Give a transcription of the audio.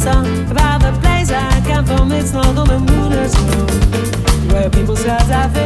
song about the place I come from. It's not on the moon as well, where people's lives are